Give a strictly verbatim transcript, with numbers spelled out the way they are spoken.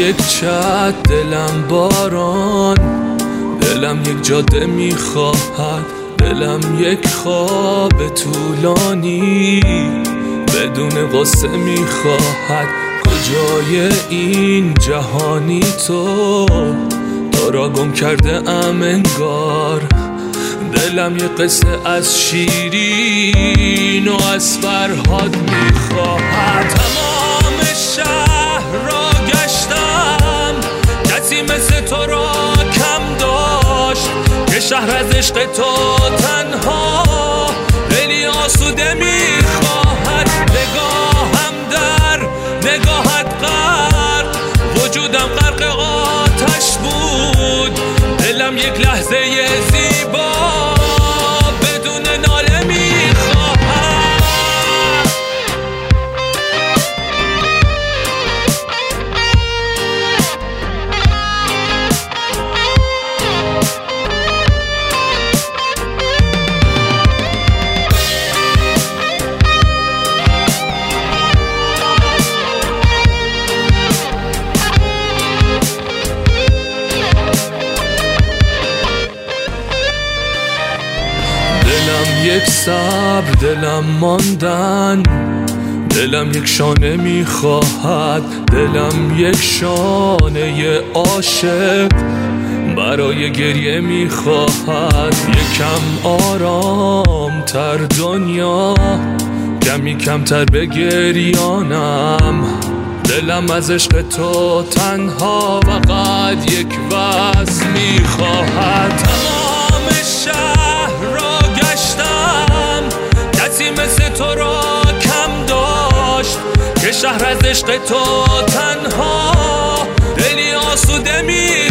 یک چت، دلم باران، دلم یک جاده میخواهد، دلم یک خواب طولانی بدون قصه میخواهد. کجای این جهانی تو تو را گم کرده ام انگار. دلم یه قصه از شیرین و از فرهاد میخواهد. تمام شهر را گشتم، کسی مثل تو را کم داشت که شهر از عشق تو تنها دلی آسوده میخواهد. نگاهم در نگاهت غرق، وجودم غرق آتش بود. دلم یک لحظه زیبا بدون ناله میخواهد. دلم یک صبر، دلم ماندن، دلم یک شانه میخواهد. دلم یک شانه عاشق برای گریه میخواهد. یکم آرام تر دنیا، کمی کمتر به گریانم. دلم از عشق تو تنها فقط یک وصل میخواهد. تمام شهر را گشتم، کسی مثل تو را کم داشت که شهر از عشق تو تنها دلی آسوده می